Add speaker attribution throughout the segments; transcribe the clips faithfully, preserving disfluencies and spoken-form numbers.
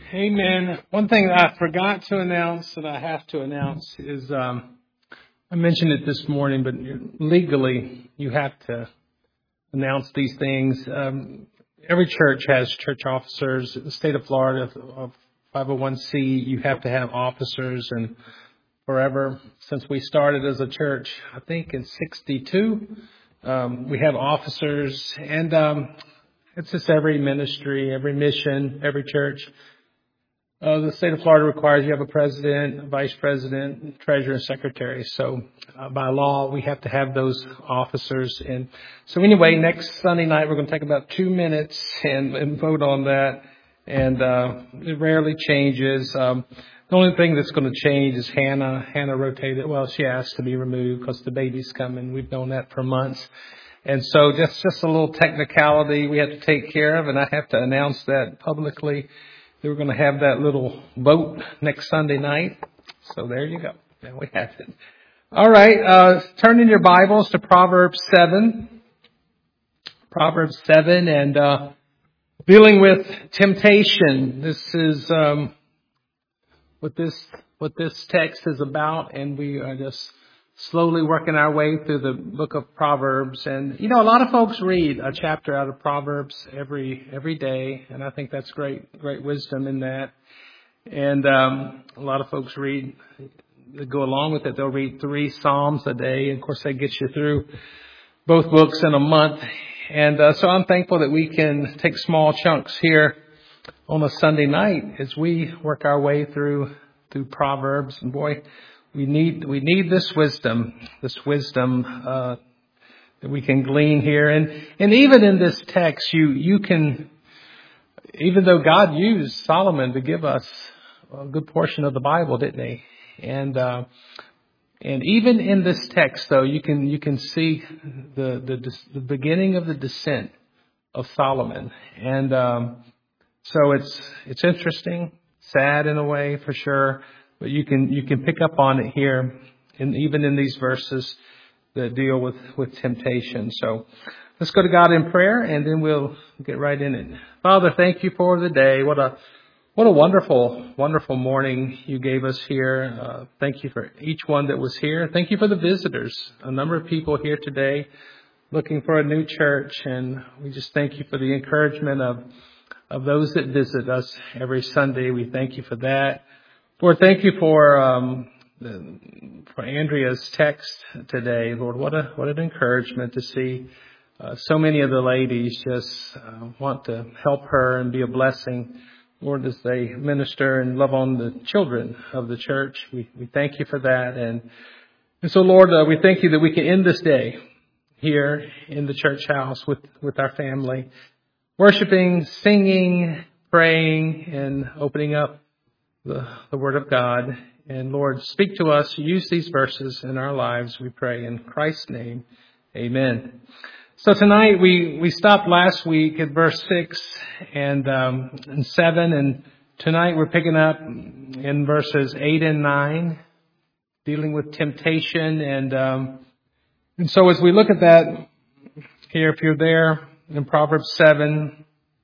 Speaker 1: Amen. One thing that I forgot to announce that I have to announce is, um, I mentioned it this morning, but legally you have to announce these things. Um, every church has church officers. In the state of Florida, of five oh one c, you have to have officers, and forever since we started as a church, I think in sixty-two, um, we have officers, and um, it's just every ministry, every mission, every church. Uh, the state of Florida requires you have a president, a vice president, treasurer, and secretary. So uh, by law, we have to have those officers. And so anyway, next Sunday night, we're going to take about two minutes and, and vote on that. And uh, it rarely changes. Um, the only thing that's going to change is Hannah. Hannah rotated. Well, she asked to be removed because the baby's coming. We've known that for months. And so just, just a little technicality we have to take care of. And I have to announce that publicly. We're going to have that little vote next Sunday night. So there you go. There we have it. All right. Uh, turn in your Bibles to Proverbs seven. Proverbs seven and uh, dealing with temptation. This is um, what this what this text is about, and we are just slowly working our way through the book of Proverbs. And, you know, a lot of folks read a chapter out of Proverbs every every day, and I think that's great, great wisdom in that. And um, a lot of folks read, they go along with it. They'll read three Psalms a day. And of course, that gets you through both books in a month. And uh, so I'm thankful that we can take small chunks here on a Sunday night as we work our way through through Proverbs. And boy, We need we need this wisdom, this wisdom uh, that we can glean here, and and even in this text, you you can, even though God used Solomon to give us a good portion of the Bible, didn't he? And uh, and even in this text, though, you can you can see the the, the beginning of the descent of Solomon, and um, so it's it's interesting, sad in a way for sure. But you can you can pick up on it here, and even in these verses that deal with, with temptation. So let's go to God in prayer, and then we'll get right in it. Father, thank you for the day. What a what a wonderful, wonderful morning you gave us here. Uh, thank you for each one that was here. Thank you for the visitors. A number of people here today looking for a new church, and we just thank you for the encouragement of of those that visit us every Sunday. We thank you for that. Lord, thank you for um, the, for Andrea's text today. Lord, what a what an encouragement to see uh, so many of the ladies just uh, want to help her and be a blessing, Lord, as they minister and love on the children of the church. We we thank you for that, and and so Lord, uh, we thank you that we can end this day here in the church house with with our family, worshiping, singing, praying, and opening up The, the Word of God. And Lord, speak to us. Use these verses in our lives, we pray in Christ's name. Amen. So tonight we, we stopped last week at verse six and, um, and seven. And tonight we're picking up in verses eight and nine, dealing with temptation. And, um, and so as we look at that here, if you're there in Proverbs seven,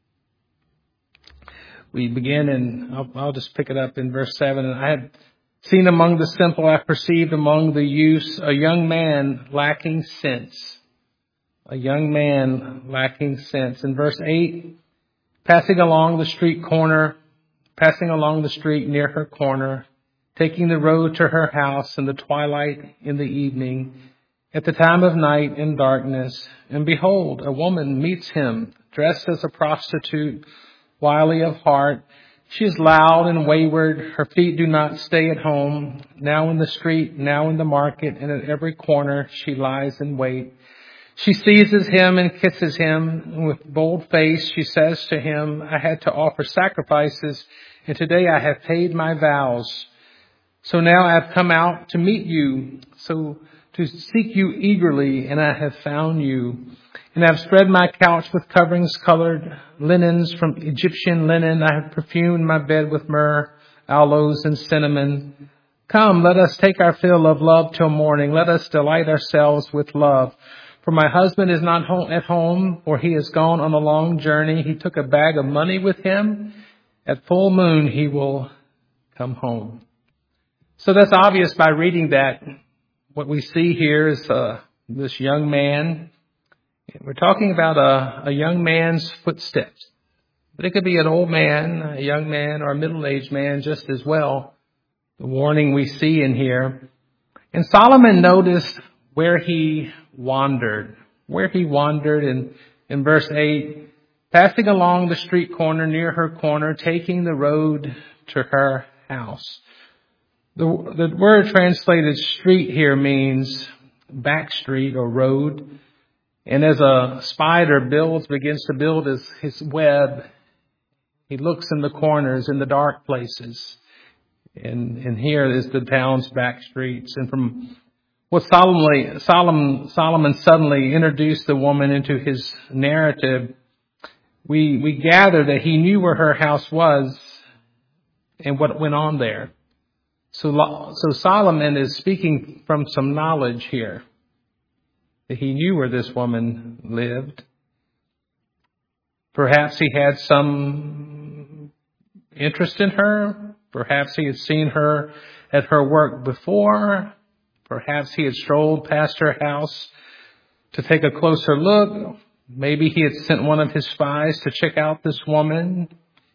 Speaker 1: we begin, and I'll, I'll just pick it up in verse seven. And I had seen among the simple, I perceived among the youths a young man lacking sense. A young man lacking sense. In verse eight, passing along the street corner, passing along the street near her corner, taking the road to her house in the twilight in the evening, at the time of night in darkness. And behold, a woman meets him, dressed as a prostitute, wily of heart. She is loud and wayward. Her feet do not stay at home. Now in the street, now in the market, and at every corner she lies in wait. She seizes him and kisses him. And with bold face she says to him, I had to offer sacrifices, and today I have paid my vows. So now I have come out to meet you, so to seek you eagerly, and I have found you. And I have spread my couch with coverings colored linens from Egyptian linen. I have perfumed my bed with myrrh, aloes, and cinnamon. Come, let us take our fill of love till morning. Let us delight ourselves with love. For my husband is not home at home, or he has gone on a long journey. He took a bag of money with him, At full moon, he will come home. So that's obvious by reading that. What we see here is uh, this young man. We're talking about a, a young man's footsteps. But it could be an old man, a young man, or a middle-aged man just as well. The warning we see in here. And Solomon noticed where he wandered. Where he wandered in, in verse eight. Passing along the street corner near her corner, taking the road to her house. The, the word translated street here means back street or road. And as a spider builds, begins to build his, his web, he looks in the corners, in the dark places. And, and here is the town's back streets. And from what Solomon, Solomon, Solomon suddenly introduced the woman into his narrative, we, we gather that he knew where her house was and what went on there. So, so Solomon is speaking from some knowledge here. That he knew where this woman lived. Perhaps he had some interest in her. Perhaps he had seen her at her work before. Perhaps he had strolled past her house to take a closer look. Maybe he had sent one of his spies to check out this woman.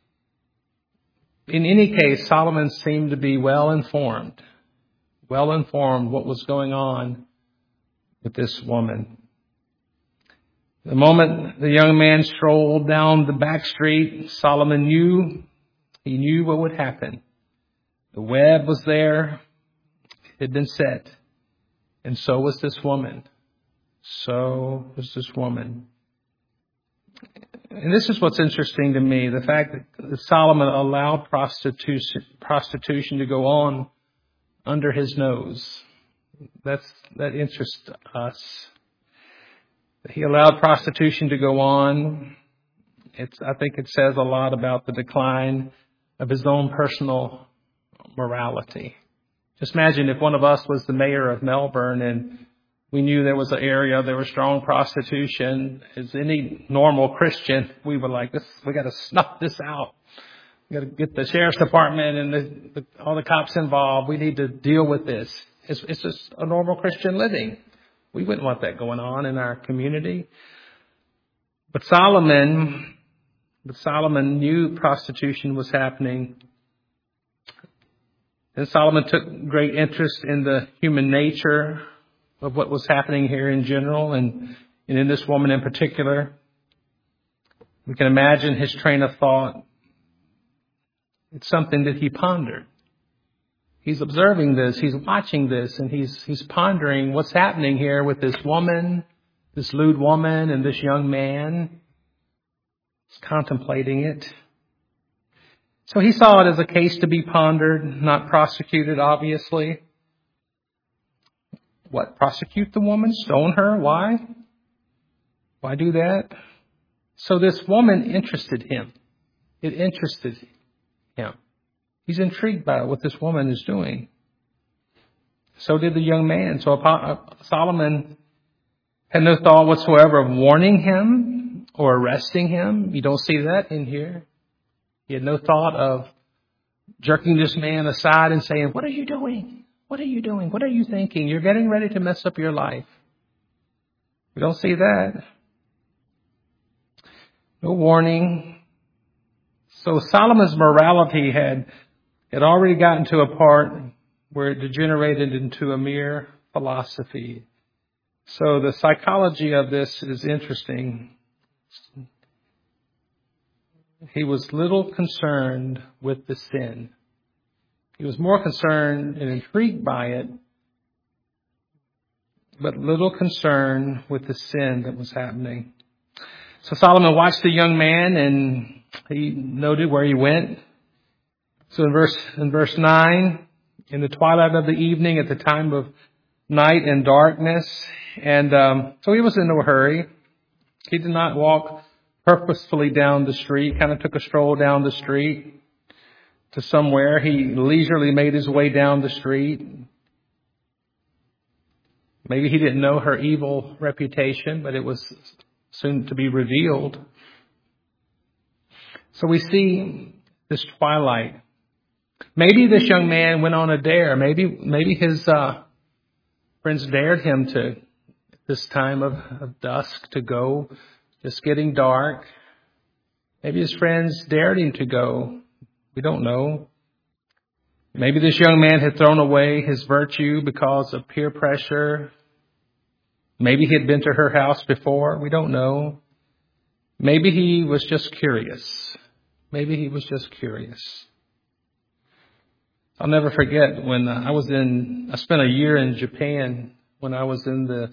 Speaker 1: In any case, Solomon seemed to be well informed. Well informed what was going on with this woman. The moment the young man strolled down the back street, Solomon knew, he knew what would happen. The web was there. It had been set. And so was this woman. So was this woman. And this is what's interesting to me, the fact that Solomon allowed prostitution, prostitution to go on under his nose. That's, that interests us. He allowed prostitution to go on. It's, I think it says a lot about the decline of his own personal morality. Just imagine if one of us was the mayor of Melbourne and we knew there was an area, there was strong prostitution. As any normal Christian, we were like, this, we got to snuff this out. We got to get the sheriff's department and the, the, all the cops involved. We need to deal with this. It's, it's just a normal Christian living. We wouldn't want that going on in our community. But Solomon, but Solomon knew prostitution was happening. And Solomon took great interest in the human nature of what was happening here in general and, and in this woman in particular. We can imagine his train of thought. It's something that he pondered. He's observing this, he's watching this, and he's he's pondering what's happening here with this woman, this lewd woman, and this young man. He's contemplating it. So he saw it as a case to be pondered, not prosecuted, obviously. What, prosecute the woman? Stone her? Why? Why do that? So this woman interested him. It interested him. He's intrigued by what this woman is doing. So did the young man. So Solomon had no thought whatsoever of warning him or arresting him. You don't see that in here. He had no thought of jerking this man aside and saying, what are you doing? What are you doing? What are you thinking? You're getting ready to mess up your life. We don't see that. No warning. So Solomon's morality had, had already gotten to a part where it degenerated into a mere philosophy. So the psychology of this is interesting. He was little concerned with the sin. He was more concerned and intrigued by it, but little concerned with the sin that was happening. So Solomon watched the young man and he noted where he went. So in verse, in verse nine, in the twilight of the evening, at the time of night and darkness. And um, so he was in no hurry. He did not walk purposefully down the street, kind of took a stroll down the street to somewhere. He leisurely made his way down the street. Maybe he didn't know her evil reputation, but it was soon to be revealed. So we see this twilight. Maybe this young man went on a dare. Maybe maybe his uh, friends dared him to, at this time of, of dusk, to go, just getting dark. Maybe his friends dared him to go. We don't know. Maybe this young man had thrown away his virtue because of peer pressure. Maybe he had been to her house before. We don't know. Maybe he was just curious. Maybe he was just curious. I'll never forget when I was in, I spent a year in Japan when I was in the,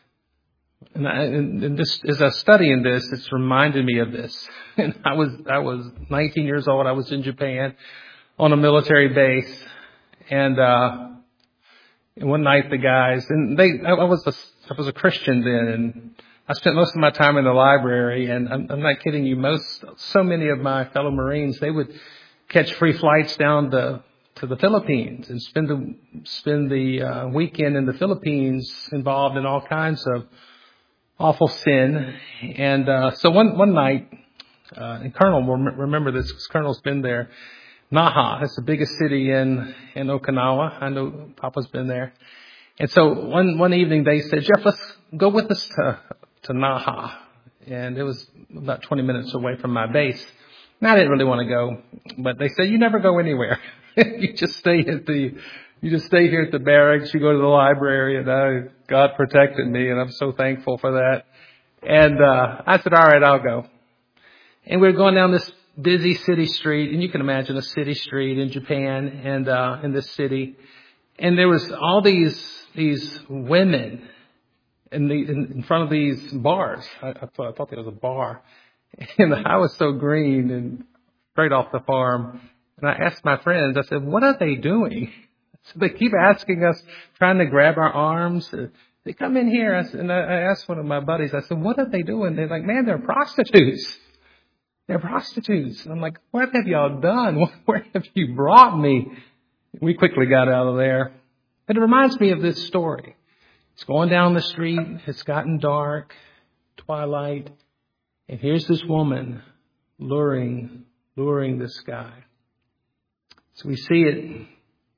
Speaker 1: and, I, and this, as I was studying this, it's reminded me of this. And I was, I was nineteen years old. I was in Japan on a military base. And, uh, and one night the guys, and they, I was a, I was a Christian then, and I spent most of my time in the library, and I'm, I'm not kidding you, most, so many of my fellow Marines, they would catch free flights down to, to the Philippines and spend the, spend the uh, weekend in the Philippines involved in all kinds of awful sin. And, uh, so one, one night, uh, and Colonel will remember this because Colonel's been there, Naha, it's the biggest city in, in Okinawa. I know Papa's been there. And so one, one evening they said, Jeff, let's go with us to, to Naha. And it was about twenty minutes away from my base. And I didn't really want to go, but they said, you never go anywhere. you just stay at the, you just stay here at the barracks. You go to the library, and I, God protected me, and I'm so thankful for that. And, uh, I said, all right, I'll go. And we were going down this busy city street, and you can imagine a city street in Japan and, uh, in this city. And there was all these, these women in the, in, in front of these bars. I, I thought, I thought there was a bar. And I was so green and straight off the farm. And I asked my friends, I said, what are they doing? So they keep asking us, trying to grab our arms. They come in here. I said, and I asked one of my buddies, I said, what are they doing? They're like, man, they're prostitutes. They're prostitutes. And I'm like, what have y'all done? Where have you brought me? We quickly got out of there. But it reminds me of this story. It's going down the street. It's gotten dark, twilight. And here's this woman luring, luring this guy. So we see it.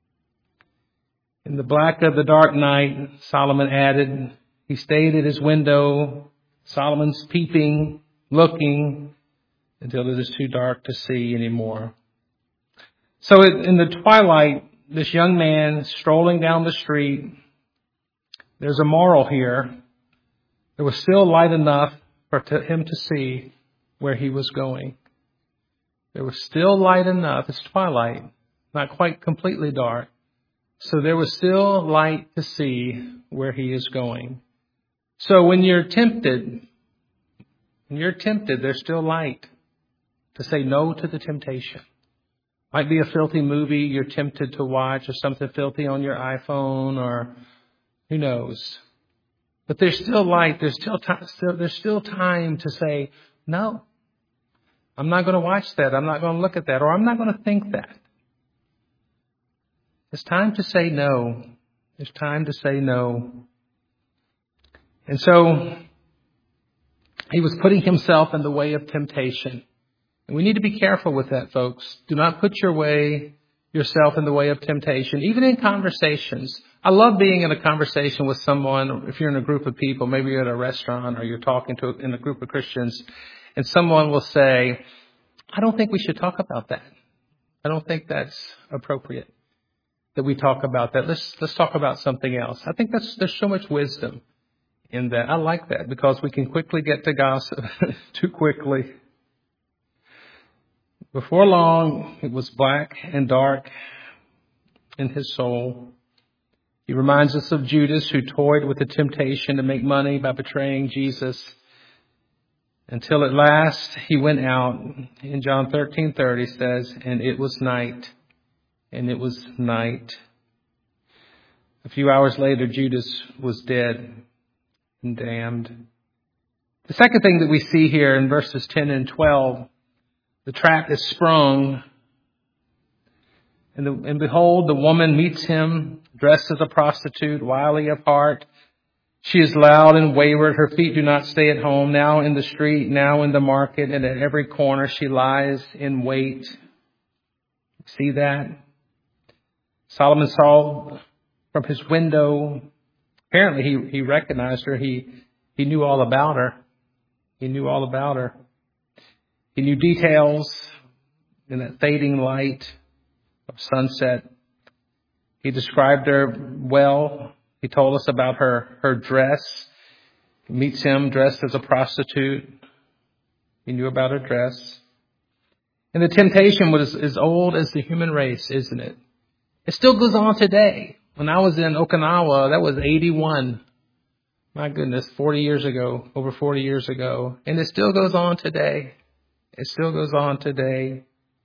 Speaker 1: In the black of the dark night, Solomon added, he stayed at his window. Solomon's peeping, looking, until it is too dark to see anymore. So in the twilight, this young man strolling down the street, there's a moral here. There was still light enough for him to see where he was going. There was still light enough. It's twilight, not quite completely dark. So there was still light to see where he is going. So when you're tempted, when you're tempted, there's still light to say no to the temptation. Might be a filthy movie you're tempted to watch, or something filthy on your iPhone, or who knows. But there's still light. There's still time. Still, there's still time to say, no, I'm not going to watch that. I'm not going to look at that, or I'm not going to think that. It's time to say no. It's time to say no. And so he was putting himself in the way of temptation. And we need to be careful with that, folks. Do not put your way, yourself in the way of temptation, even in conversations. I love being in a conversation with someone. If you're in a group of people, maybe you're at a restaurant or you're talking to in a group of Christians, and someone will say, I don't think we should talk about that. I don't think that's appropriate that we talk about that. Let's let's talk about something else. I think that's there's so much wisdom in that. I like that because we can quickly get to gossip too quickly. Before long, it was black and dark in his soul. He reminds us of Judas, who toyed with the temptation to make money by betraying Jesus, until at last he went out. In John thirteen thirty says, and it was night, and it was night. A few hours later, Judas was dead and damned. The second thing that we see here in verses ten and twelve, the trap is sprung. And, the, and behold, the woman meets him, dressed as a prostitute, wily of heart. She is loud and wayward. Her feet do not stay at home. Now in the street, now in the market, and at every corner she lies in wait. See that? Solomon saw from his window. Apparently he, he recognized her. He, he knew all about her. He knew all about her. He knew details in that fading light of sunset. He described her well. He told us about her, her dress. He meets him dressed as a prostitute. He knew about her dress. And the temptation was as old as the human race, isn't it? It still goes on today. When I was in Okinawa, that was eighty-one. My goodness, forty years ago, over forty years ago. And it still goes on today. It still goes on today.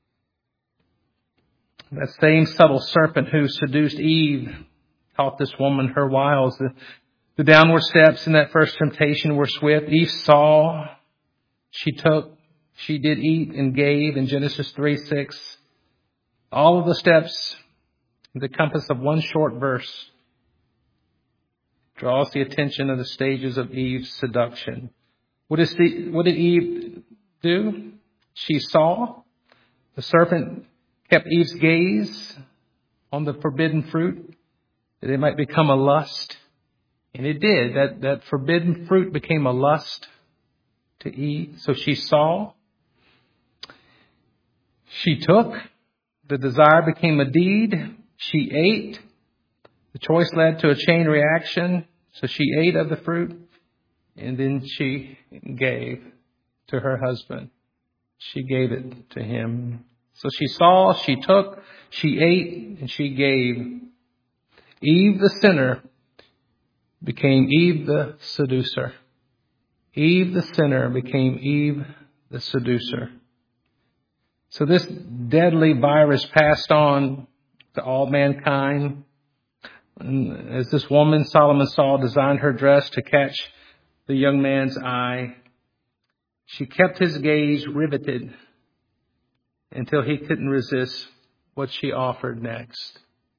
Speaker 1: That same subtle serpent who seduced Eve taught this woman her wiles. The, the downward steps in that first temptation were swift. Eve saw, she took, she did eat and gave in Genesis three six. All of the steps in the compass of one short verse draws the attention of the stages of Eve's seduction. What, is the, what did Eve do? She saw. The serpent kept Eve's gaze on the forbidden fruit, that it might become a lust. And it did. That, that forbidden fruit became a lust to Eve. So she saw. She took. The desire became a deed. She ate. The choice led to a chain reaction. So she ate of the fruit. And then she gave to her husband. She gave it to him. So she saw, she took, she ate, and she gave. Eve the sinner became Eve the seducer. Eve the sinner became Eve the seducer. So this deadly virus passed on to all mankind. And as this woman, Solomon saw, designed her dress to catch the young man's eye, she kept his gaze riveted until he couldn't resist what she offered next.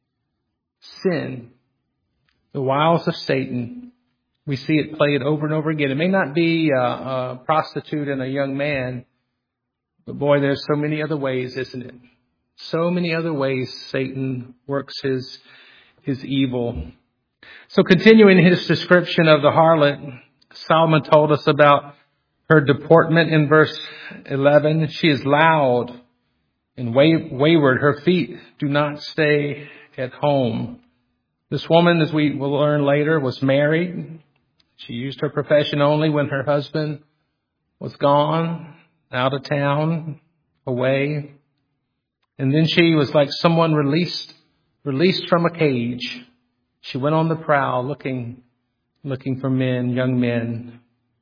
Speaker 1: Sin, the wiles of Satan. We see it played over and over again. It may not be a, a prostitute and a young man, but boy, there's so many other ways, isn't it? So many other ways Satan works his, his evil. So continuing his description of the harlot, Solomon told us about her deportment in verse eleven. She is loud and wayward. Her feet do not stay at home. This woman, as we will learn later, was married. She used her profession only when her husband was gone, out of town, away. And then she was like someone released, released from a cage. She went on the prowl looking, looking for men, young men.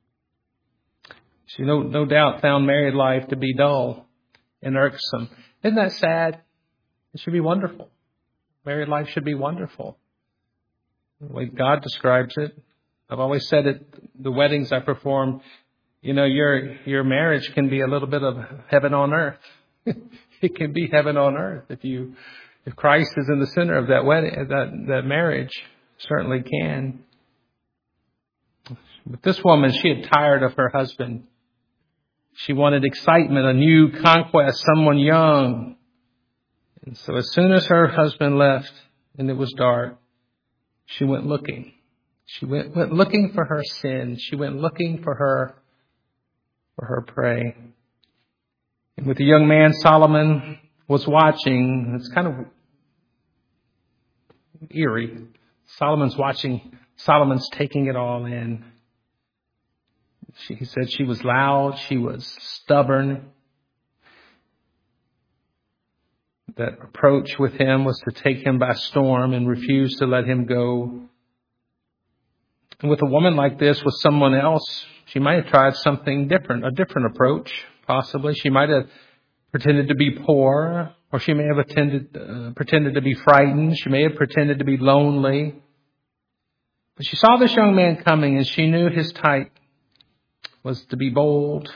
Speaker 1: She no, no doubt found married life to be dull and irksome. Isn't that sad? It should be wonderful. Married life should be wonderful. The way God describes it. I've always said it, the weddings I perform, you know, your, your marriage can be a little bit of heaven on earth. It can be heaven on earth if you, if Christ is in the center of that wedding, that, that marriage certainly can. But this woman, she had tired of her husband. She wanted excitement, a new conquest, someone young. And so as soon as her husband left and it was dark, she went looking. She went, went looking for her sin. She went looking for her, for her prey. And with the young man, Solomon was watching. It's kind of eerie. Solomon's watching. Solomon's taking it all in. She, he said she was loud. She was stubborn. That approach with him was to take him by storm and refuse to let him go. And with a woman like this, with someone else, she might have tried something different, a different approach, possibly. She might have pretended to be poor, or she may have attended, uh, pretended to be frightened. She may have pretended to be lonely. But she saw this young man coming, and she knew his type was to be bold.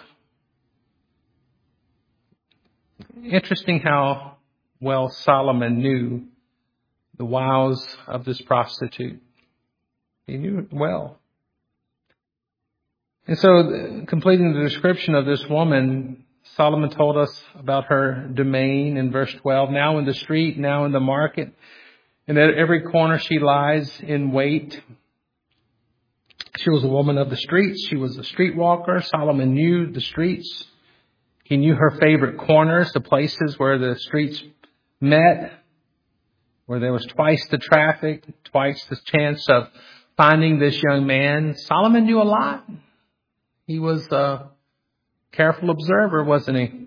Speaker 1: Interesting how well Solomon knew the wiles of this prostitute. He knew it well. And so, completing the description of this woman, Solomon told us about her domain in verse twelve. Now in the street, now in the market, and at every corner she lies in wait. She was a woman of the streets. She was a streetwalker. Solomon knew the streets. He knew her favorite corners, the places where the streets met, where there was twice the traffic, twice the chance of finding this young man. Solomon knew a lot. He was a careful observer, wasn't he?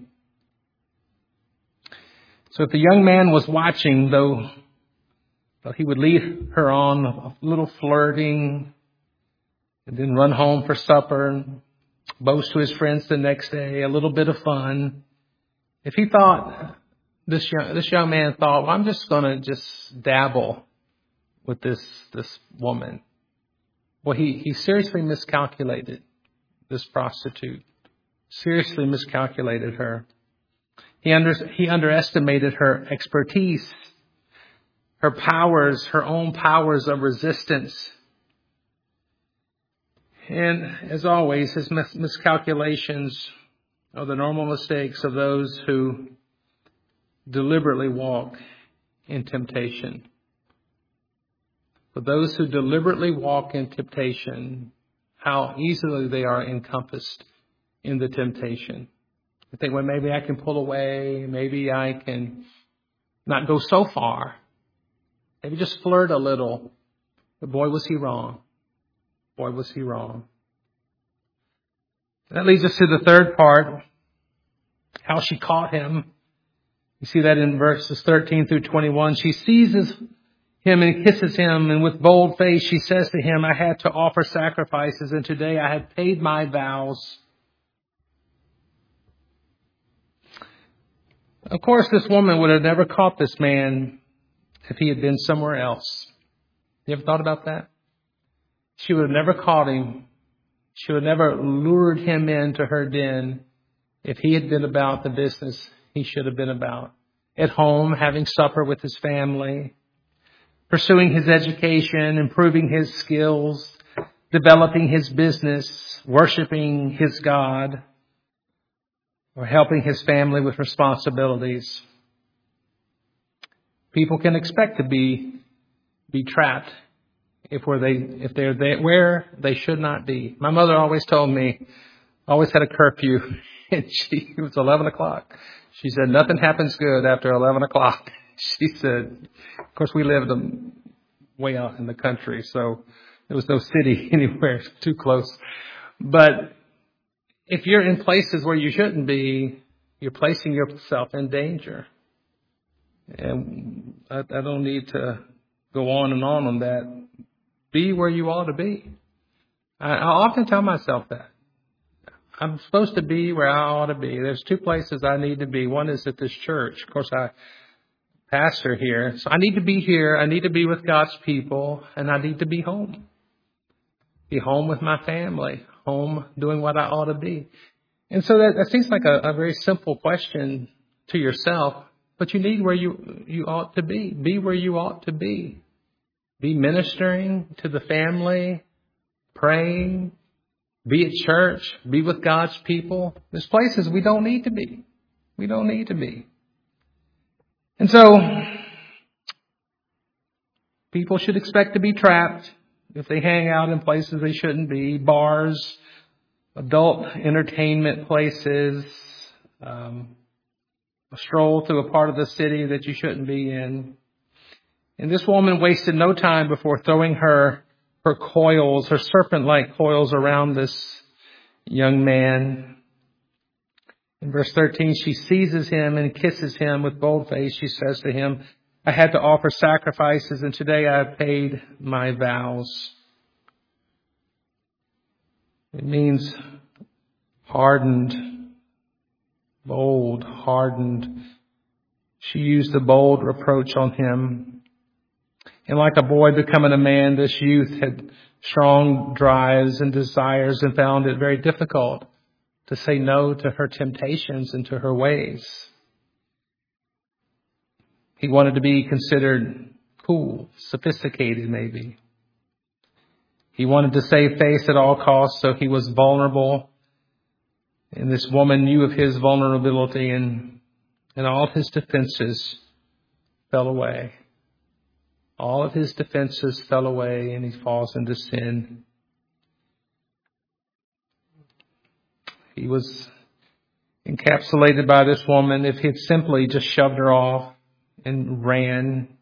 Speaker 1: So if the young man was watching, though, though he would lead her on a little flirting, and then run home for supper and boast to his friends the next day, a little bit of fun. If he thought, this young, this young man thought, well, I'm just going to just dabble with this, this woman. Well, he, he seriously miscalculated this prostitute. Seriously miscalculated her. He under, he underestimated her expertise, her powers, her own powers of resistance. And as always, his mis- miscalculations are the normal mistakes of those who deliberately walk in temptation. For those who deliberately walk in temptation, how easily they are encompassed in the temptation. I think, well, maybe I can pull away. Maybe I can not go so far. Maybe just flirt a little. But boy, was he wrong. Boy, was he wrong. That leads us to the third part, how she caught him. You see that in verses thirteen through twenty-one. She seizes him and kisses him, and with bold face she says to him, I had to offer sacrifices, and today I have paid my vows. Of course, this woman would have never caught this man if he had been somewhere else. You ever thought about that? She would have never caught him. She would have never lured him into her den if he had been about the business he should have been about. At home, having supper with his family, pursuing his education, improving his skills, developing his business, worshiping his God, or helping his family with responsibilities. People can expect to be, be trapped if where they if they're there where they should not be. My mother always told me, always had a curfew, and she it was eleven o'clock. She said nothing happens good after eleven o'clock. She said, of course, we lived way out in the country, so there was no city anywhere too close. But if you're in places where you shouldn't be, you're placing yourself in danger. And I, I don't need to go on and on on that. Be where you ought to be. I, I often tell myself that. I'm supposed to be where I ought to be. There's two places I need to be. One is at this church. Of course, I pastor here. So I need to be here. I need to be with God's people. And I need to be home. Be home with my family. Home doing what I ought to be. And so that, that seems like a, a very simple question to yourself. But you need where you, you ought to be. Be where you ought to be. Be ministering to the family, praying, be at church, be with God's people. There's places we don't need to be. We don't need to be. And so, people should expect to be trapped if they hang out in places they shouldn't be. Bars, adult entertainment places, um, a stroll through a part of the city that you shouldn't be in. And this woman wasted no time before throwing her, her coils, her serpent-like coils around this young man. In verse thirteen, she seizes him and kisses him with bold face. She says to him, I had to offer sacrifices, and today I have paid my vows. It means hardened, bold, hardened. She used a bold reproach on him. And like a boy becoming a man, this youth had strong drives and desires and found it very difficult to say no to her temptations and to her ways. He wanted to be considered cool, sophisticated maybe. He wanted to save face at all costs, so he was vulnerable And this woman knew of his vulnerability, and, and all of his defenses fell away. All of his defenses fell away, and he falls into sin. He was encapsulated by this woman. If he had simply just shoved her off and ran.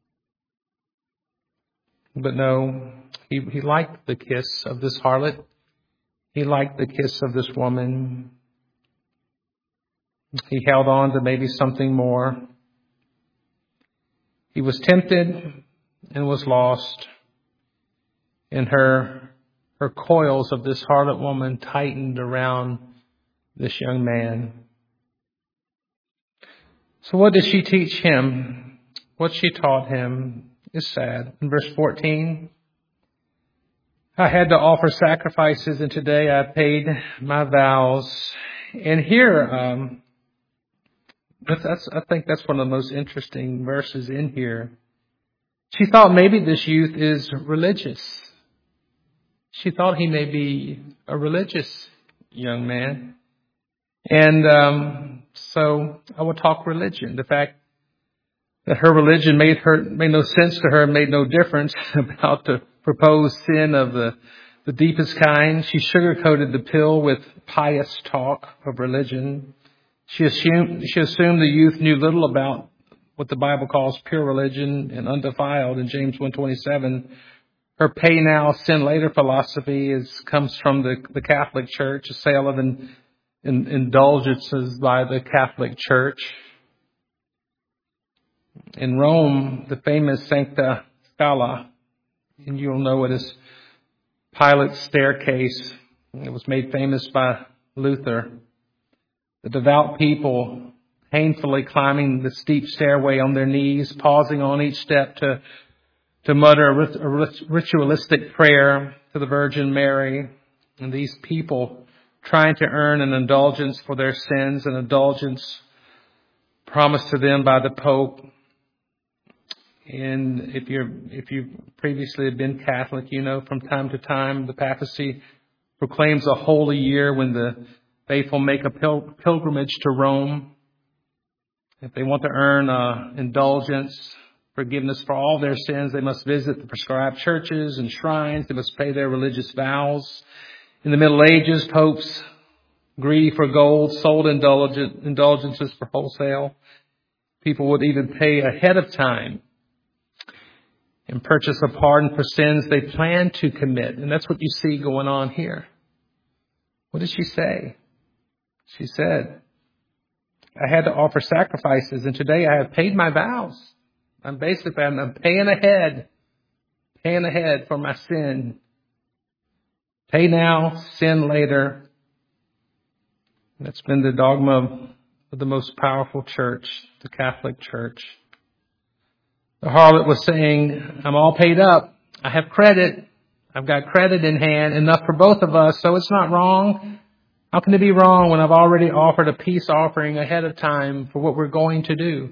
Speaker 1: But no, he, he liked the kiss of this harlot. He liked the kiss of this woman. He held on to maybe something more. He was tempted and was lost. And her, her coils of this harlot woman tightened around this young man. So what did she teach him? What she taught him is sad. In verse fourteen, I had to offer sacrifices, and today I paid my vows. And here, um, that's, that's, I think that's one of the most interesting verses in here. She thought maybe this youth is religious. She thought he may be a religious young man. And um, so I would talk religion. The fact that her religion made her made no sense to her, made no difference about the proposed sin of the, the deepest kind. She sugarcoated the pill with pious talk of religion. She assumed, she assumed the youth knew little about what the Bible calls pure religion and undefiled in James one twenty-seven. Her pay now, sin later philosophy is comes from the, the Catholic Church, a sale of in, in, indulgences by the Catholic Church. In Rome, the famous Sancta Scala, and you'll know it as Pilate's staircase. It was made famous by Luther. The devout people painfully climbing the steep stairway on their knees, pausing on each step to, to mutter a ritualistic prayer to the Virgin Mary. And these people trying to earn an indulgence for their sins, an indulgence promised to them by the Pope. And if you're, if you previously have been Catholic, you know from time to time the papacy proclaims a holy year when the faithful make a pil- pilgrimage to Rome. If they want to earn uh, indulgence, forgiveness for all their sins, they must visit the prescribed churches and shrines. They must pay their religious vows. In the Middle Ages, popes, greedy for gold, sold indulgent, indulgences for wholesale. People would even pay ahead of time and purchase a pardon for sins they planned to commit. And that's what you see going on here. What did she say? She said, I had to offer sacrifices, and today I have paid my vows. I'm basically, I'm, I'm paying ahead, paying ahead for my sin. Pay now, sin later. That's been the dogma of the most powerful church, the Catholic Church. The harlot was saying, I'm all paid up. I have credit. I've got credit in hand, enough for both of us, so it's not wrong. How can it be wrong when I've already offered a peace offering ahead of time for what we're going to do?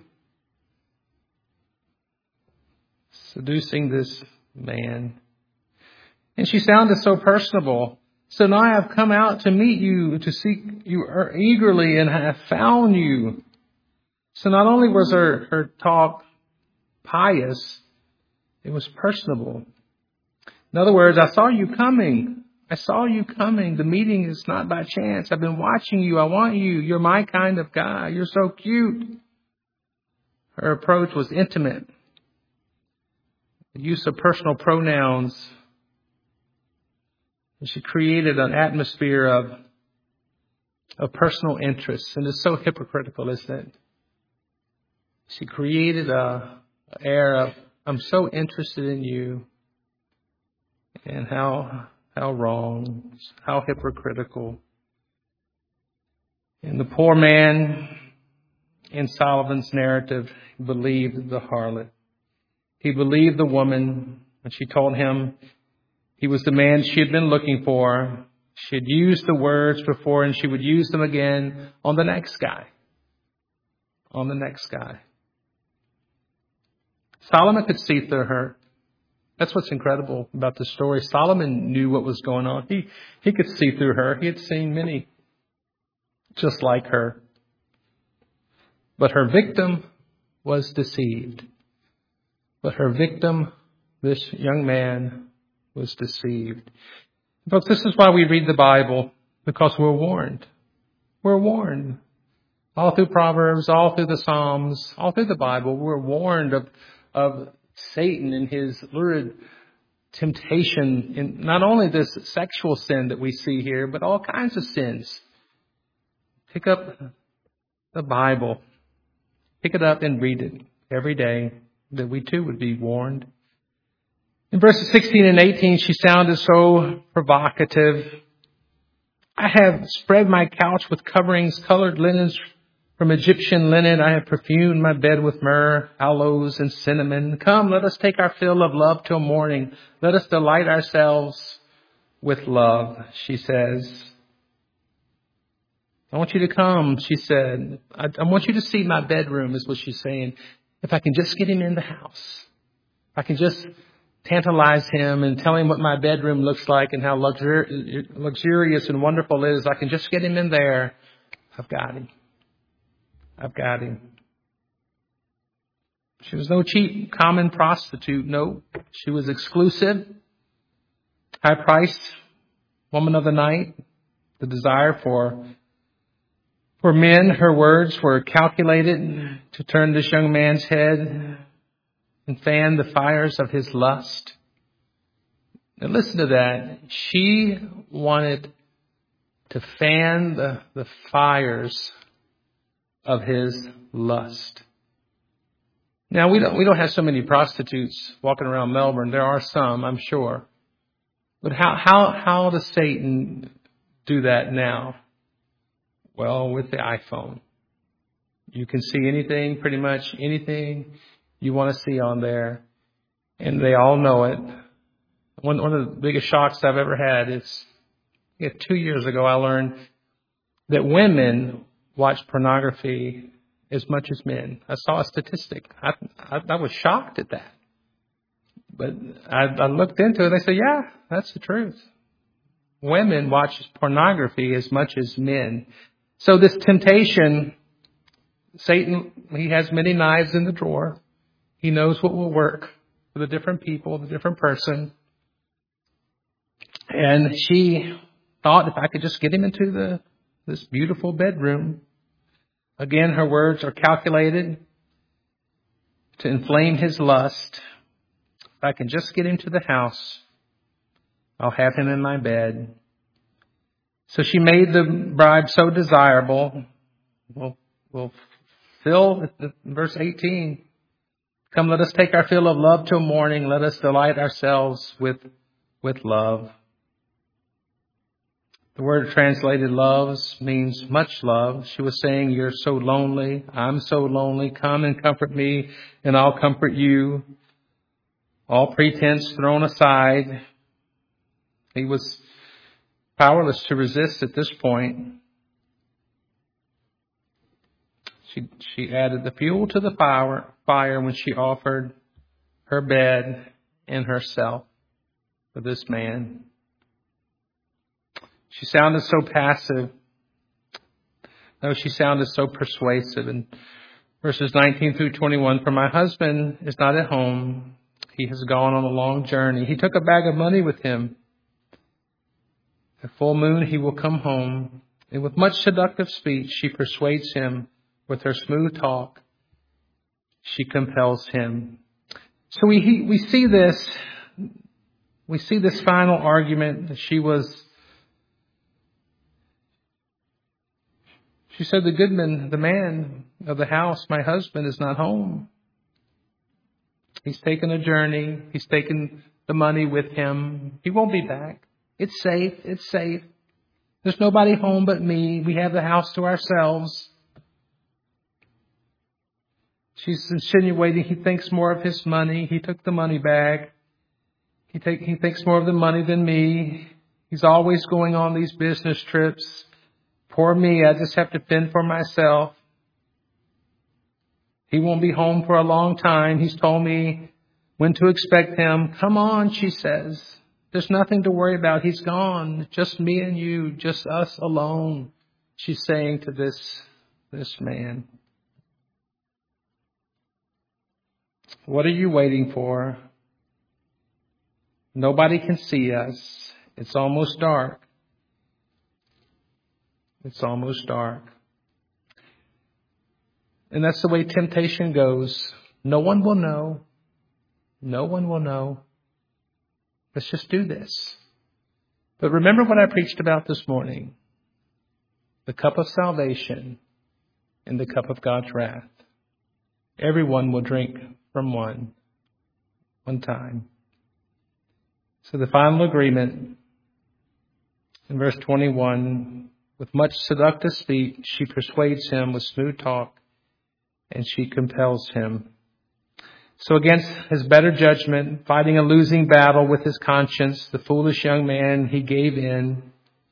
Speaker 1: Seducing this man. And she sounded so personable. So now I have come out to meet you, to seek you eagerly, and I have found you. So not only was her, her talk pious, it was personable. In other words, I saw you coming. I saw you coming. The meeting is not by chance. I've been watching you. I want you. You're my kind of guy. You're so cute. Her approach was intimate. The use of personal pronouns. And she created an atmosphere of, of personal interest. And it's so hypocritical, isn't it? She created a, a air of, I'm so interested in you. And how how wrong, how hypocritical. And the poor man in Solomon's narrative believed the harlot. He believed the woman when she told him he was the man she had been looking for. She had used the words before, and she would use them again on the next guy. On the next guy. Solomon could see through her. That's what's incredible about the story. Solomon knew what was going on. He he could see through her. He had seen many just like her. But her victim was deceived. But her victim, this young man, was deceived. Folks, this is why we read the Bible, because we're warned. We're warned. All through Proverbs, all through the Psalms, all through the Bible, we're warned of, of Satan and his lurid temptation in not only this sexual sin that we see here, but all kinds of sins. Pick up the Bible. Pick it up and read it every day, that we too would be warned. In verses sixteen and eighteen, she sounded so provocative. I have spread my couch with coverings, colored linens from Egyptian linen. I have perfumed my bed with myrrh, aloes, and cinnamon. Come, let us take our fill of love till morning. Let us delight ourselves with love, she says. I want you to come, she said. I, I want you to see my bedroom, is what she's saying. If I can just get him in the house. If I can just tantalize him and tell him what my bedroom looks like and how luxur- luxurious and wonderful it is. I can just get him in there. I've got him. I've got him. She was no cheap, common prostitute. No, she was exclusive, high-priced woman of the night. The desire for for men, her words were calculated to turn this young man's head and fan the fires of his lust. Now listen to that. She wanted to fan the, the fires of his lust. Now we don't we don't have so many prostitutes walking around Melbourne. There are some, I'm sure. But how how how does Satan do that now? Well, with the iPhone. You can see anything, pretty much anything you want to see on there. And they all know it. One, one of the biggest shocks I've ever had is yeah, two years ago I learned that women watch pornography as much as men. I saw a statistic. I, I, I was shocked at that. But I, I looked into it. They said, yeah, that's the truth. Women watch pornography as much as men. So this temptation, Satan, he has many knives in the drawer. He knows what will work for the different people, the different person. And she thought if I could just get him into the this beautiful bedroom. Again, her words are calculated to inflame his lust. If I can just get him to the house, I'll have him in my bed. So she made the bribe so desirable. We'll, we'll fill verse eighteen. Come, let us take our fill of love till morning. Let us delight ourselves with, with love. The word translated loves means much love. She was saying, you're so lonely. I'm so lonely. Come and comfort me and I'll comfort you. All pretense thrown aside. He was powerless to resist at this point. She, she added the fuel to the fire, fire when she offered her bed and herself for this man. She sounded so passive. No, she sounded so persuasive. In verses nineteen through twenty-one, for my husband is not at home. He has gone on a long journey. He took a bag of money with him. At full moon, he will come home. And with much seductive speech, she persuades him. With her smooth talk, she compels him. So we we see this. We see this final argument that she was. She said, the goodman, the man of the house, my husband, is not home. He's taken a journey. He's taken the money with him. He won't be back. It's safe. It's safe. There's nobody home but me. We have the house to ourselves. She's insinuating he thinks more of his money. He took the money bag. He, take, he thinks more of the money than me. He's always going on these business trips. Poor me, I just have to fend for myself. He won't be home for a long time. He's told me when to expect him. Come on, she says. There's nothing to worry about. He's gone. Just me and you, just us alone. She's saying to this, this man, what are you waiting for? Nobody can see us. It's almost dark. It's almost dark. And that's the way temptation goes. No one will know. No one will know. Let's just do this. But remember what I preached about this morning. The cup of salvation and the cup of God's wrath. Everyone will drink from one, one time. So the final agreement in verse twenty-one, with much seductive speech, she persuades him with smooth talk, and she compels him. So against his better judgment, fighting a losing battle with his conscience, the foolish young man, he gave in.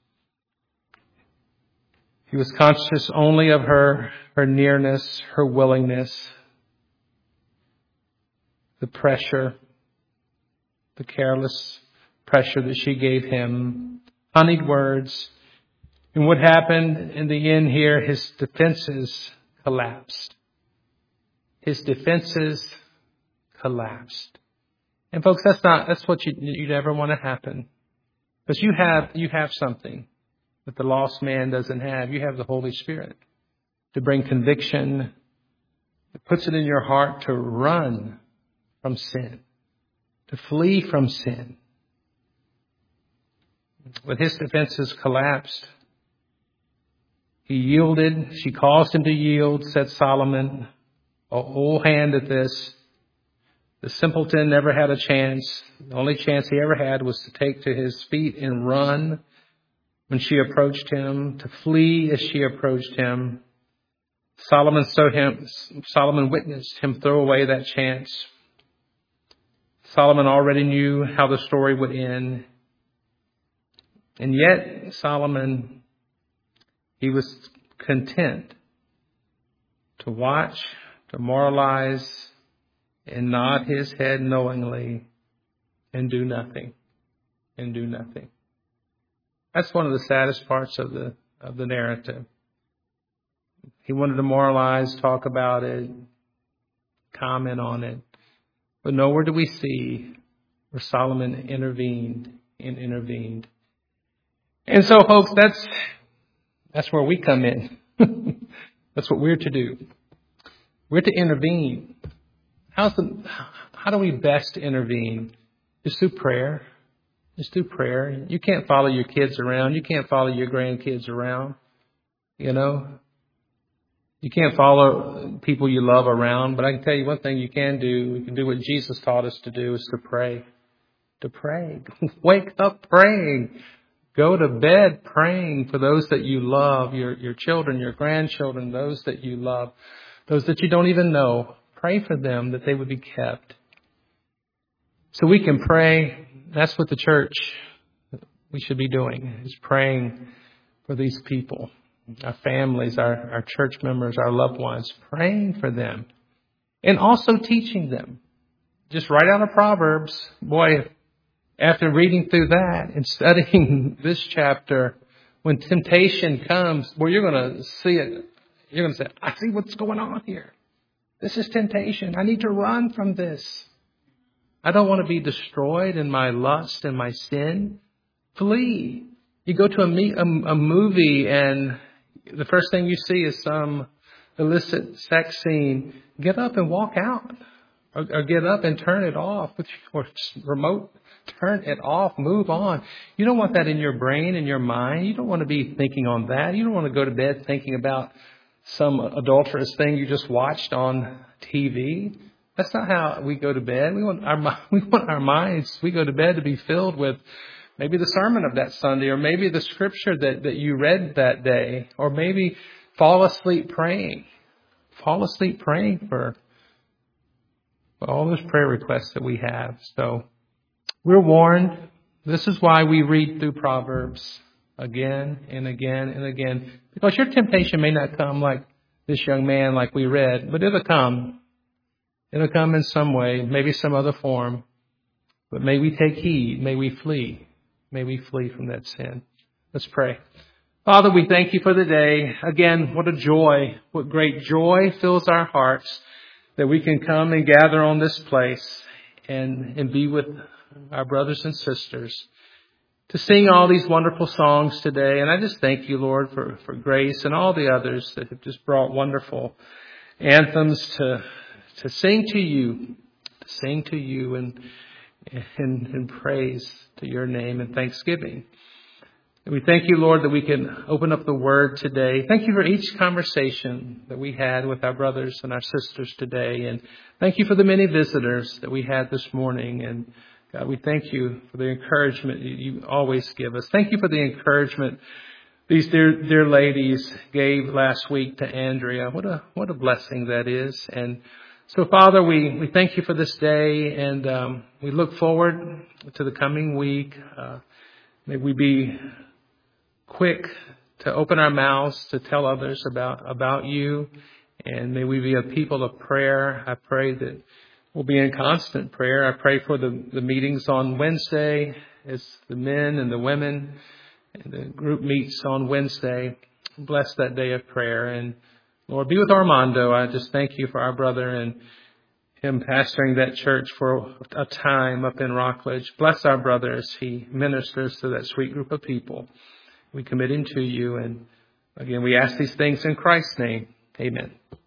Speaker 1: He was conscious only of her, her nearness, her willingness, the pressure, the careless pressure that she gave him, honeyed words. And what happened in the end here, his defenses collapsed. His defenses collapsed. And folks, that's not, that's what you, you never want to happen. Because you have, you have something that the lost man doesn't have. You have the Holy Spirit to bring conviction. It puts it in your heart to run from sin, to flee from sin. When his defenses collapsed, he yielded. She caused him to yield, said Solomon. A whole hand at this. The simpleton never had a chance. The only chance he ever had was to take to his feet and run when she approached him, to flee as she approached him. Solomon saw him, Solomon witnessed him throw away that chance. Solomon already knew how the story would end. And yet, Solomon, he was content to watch, to moralize, and nod his head knowingly, and do nothing, and do nothing. That's one of the saddest parts of the of the narrative. He wanted to moralize, talk about it, comment on it, but nowhere do we see where Solomon intervened and intervened. And so, folks, that's that's where we come in. That's what we're to do. We're to intervene. How's the, how do we best intervene? Just through prayer. Just through prayer. You can't follow your kids around. You can't follow your grandkids around. You know. You can't follow people you love around. But I can tell you one thing you can do. You can do what Jesus taught us to do, is to pray. To pray. Wake up praying. Go to bed praying for those that you love, your, your children, your grandchildren, those that you love, those that you don't even know. Pray for them that they would be kept. So we can pray. That's what the church, we should be doing, is praying for these people, our families, our, our church members, our loved ones, praying for them and also teaching them. Just write out a Proverbs. Boy, after reading through that and studying this chapter, when temptation comes, well, you're going to see it. You're going to say, I see what's going on here. This is temptation. I need to run from this. I don't want to be destroyed in my lust and my sin. Flee. You go to a, me- a, a movie and the first thing you see is some illicit sex scene. Get up and walk out. Or, or get up and turn it off with your remote. Turn it off. Move on. You don't want that in your brain, in your mind. You don't want to be thinking on that. You don't want to go to bed thinking about some adulterous thing you just watched on T V. That's not how we go to bed. We want our we want our minds. We go to bed to be filled with maybe the sermon of that Sunday, or maybe the scripture that, that you read that day, or maybe fall asleep praying. Fall asleep praying for all those prayer requests that we have. So we're warned. This is why we read through Proverbs again and again and again. Because your temptation may not come like this young man like we read, but it'll come. It'll come in some way, maybe some other form. But may we take heed. May we flee. May we flee from that sin. Let's pray. Father, we thank you for the day. Again, what a joy, what great joy fills our hearts that we can come and gather on this place and, and be with our brothers and sisters to sing all these wonderful songs today. And I just thank you, Lord, for, for Grace and all the others that have just brought wonderful anthems to, to sing to you, to sing to you and, and, and praise to your name and thanksgiving. And we thank you, Lord, that we can open up the Word today. Thank you for each conversation that we had with our brothers and our sisters today. And thank you for the many visitors that we had this morning. And God, we thank you for the encouragement you always give us. Thank you for the encouragement these dear, dear ladies gave last week to Andrea. What a, what a blessing that is. And so, Father, we, we thank you for this day. And um, we look forward to the coming week. Uh, may we be quick to open our mouths to tell others about, about you. And may we be a people of prayer. I pray that we'll be in constant prayer. I pray for the, the meetings on Wednesday as the men and the women and the group meets on Wednesday. Bless that day of prayer. And Lord, be with Armando. I just thank you for our brother and him pastoring that church for a time up in Rockledge. Bless our brother as he ministers to that sweet group of people. We commit him to you. And again, we ask these things in Christ's name. Amen.